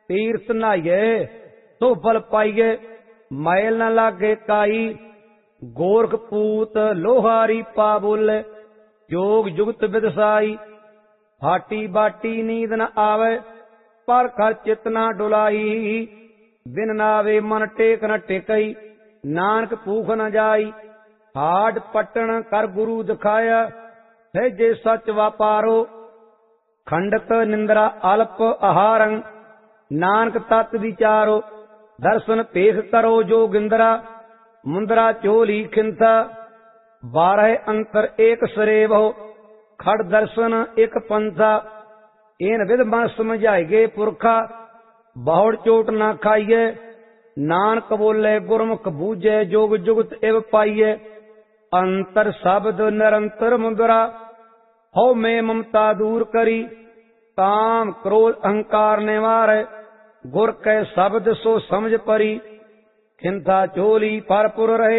तीर्थ नहाइए तो फल पाइए। मैल न लागे काई गोरख पूत लोहारी पा बोले। जोग जुगत विदसाई फाटी बाटी नींद न आवे पर कर चित न डुलाई। बिन नावे मन टेक न टेकई नानक भूख न जाई। हाड पटन कर गुरु दिखाया सहजे सच वापारो। खंडक निंद्रा अल्प आहारं नानक तत् विचारो। दर्शन पेख करो जोगिंद्रा मुंद्रा चोली खिंता। 12 अंतर एक सरेवो खड़ दर्शन एक पंथा। इन विध मन समझाइगे पुरखा बहुड़ चोट न खाइए। नानक बोले गुरमुख बूझे जोग जुगत एव पाइए। अंतर शब्द निरंतर मुद्रा हो में ममता दूर करी। काम क्रोध अहंकार निवारे गुर कै शब्द सो समझ परी। खिंथा चोली फरपुर रहे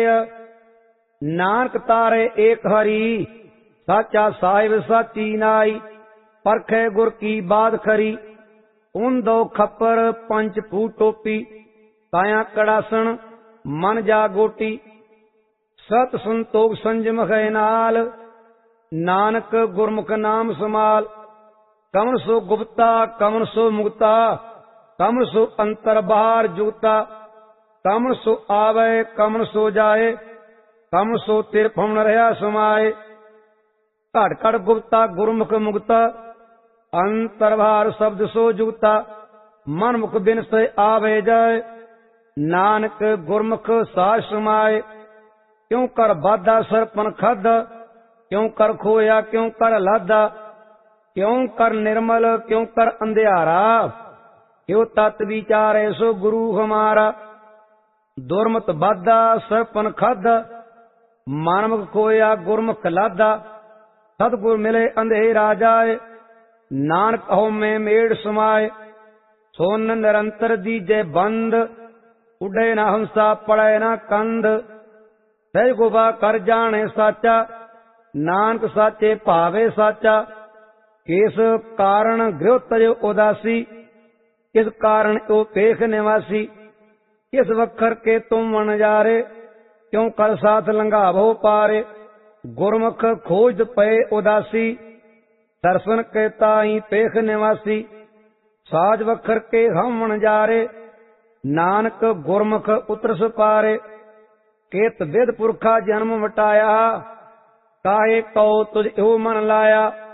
नानक तारे एक हरी। साचा साहिब साची नाई परखे गुर की बात खरी। उन दो खप्पर पंच फू टोपी काया कड़ासन मन जा गोटी। सत संतोख संजम है नाल नानक गुरमुख नाम समाल। कमन सो गुप्ता कमन सो मुक्ता कमन सो अंतर बाहर जुगता। कमन सो आवे कमन सो जाए कमन सो तिर फमन रहा समाए। घट घट गुप्ता गुरमुख मुक्ता अंतर बाहर शब्द सो जुगता। मन मुख बिन से आवे जाए नानक गुरमुख साज समाए। क्यों कर बाधा सरपन खादा क्यों कर खोया क्यों कर लादा। क्यों कर निर्मल क्यों कर अंधियारा क्यों तत् विचारे सो गुरु हमारा। दुर्मत बाधा सरपन खादा मानमुख खोया गुरमुख लादा। सतगुर मिले अंधेरा जाए नानक हो में मेड़ समाए। सोन निरंतर दीजे बंद उड़े न हंसा पड़े न कंद। सह गुबा कर जाने साचा नानक साचे भावे साचा। किस कारण गृह तजो उदासी किस कारण ओ पेख निवासी। किस वखर के तुम वनजारे क्यों कर साथ लंघावो पारे। गुरमुख खोज पे उदासी दर्शन के ताई पेख निवासी। साज वखर के हम वनजारे नानक गुरमुख उतरस पारे। केत विद पुरखा जन्म वटाया काहे कौ तुझ एहो मन लाया।